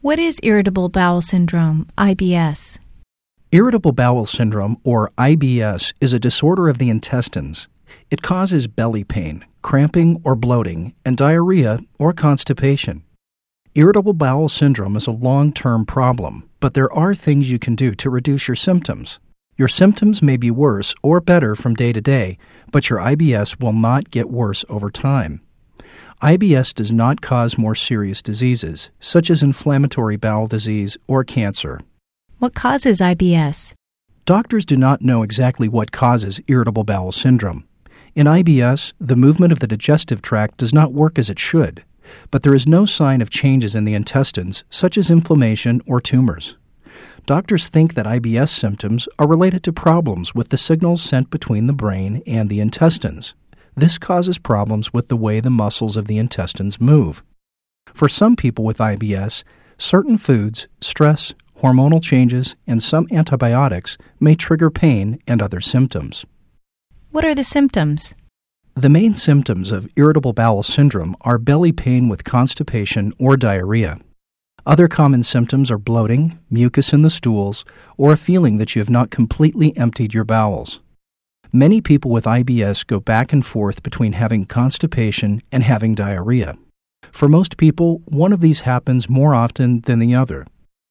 What is irritable bowel syndrome, IBS? Irritable bowel syndrome, or IBS, is a disorder of the intestines. It causes belly pain, cramping or bloating, and diarrhea or constipation. Irritable bowel syndrome is a long-term problem, but there are things you can do to reduce your symptoms. Your symptoms may be worse or better from day to day, but your IBS will not get worse over time. IBS does not cause more serious diseases, such as inflammatory bowel disease or cancer. What causes IBS? Doctors do not know exactly what causes irritable bowel syndrome. In IBS, the movement of the digestive tract does not work as it should, but there is no sign of changes in the intestines, such as inflammation or tumors. Doctors think that IBS symptoms are related to problems with the signals sent between the brain and the intestines. This causes problems with the way the muscles of the intestines move. For some people with IBS, certain foods, stress, hormonal changes, and some antibiotics may trigger pain and other symptoms. What are the symptoms? The main symptoms of irritable bowel syndrome are belly pain with constipation or diarrhea. Other common symptoms are bloating, mucus in the stools, or a feeling that you have not completely emptied your bowels. Many people with IBS go back and forth between having constipation and having diarrhea. For most people, one of these happens more often than the other.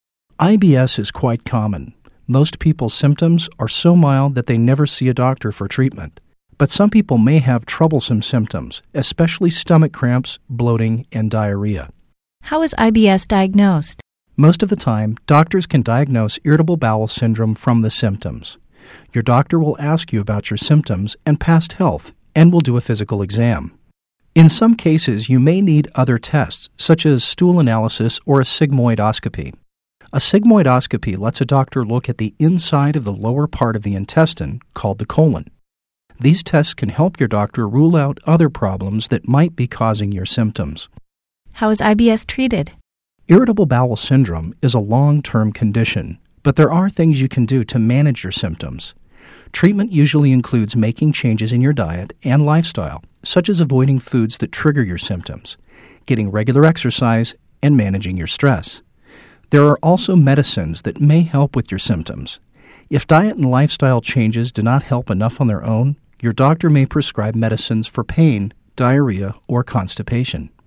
IBS is quite common. Most people's symptoms are so mild that they never see a doctor for treatment. But some people may have troublesome symptoms, especially stomach cramps, bloating, and diarrhea. How is IBS diagnosed? Most of the time, doctors can diagnose irritable bowel syndrome from the symptoms. Your doctor will ask you about your symptoms and past health and will do a physical exam. In some cases, you may need other tests, such as stool analysis or a sigmoidoscopy. A sigmoidoscopy lets a doctor look at the inside of the lower part of the intestine, called the colon. These tests can help your doctor rule out other problems that might be causing your symptoms. How is IBS treated? Irritable bowel syndrome is a long-term condition, but there are things you can do to manage your symptoms. Treatment usually includes making changes in your diet and lifestyle, such as avoiding foods that trigger your symptoms, getting regular exercise, and managing your stress. There are also medicines that may help with your symptoms. If diet and lifestyle changes do not help enough on their own, your doctor may prescribe medicines for pain, diarrhea, or constipation.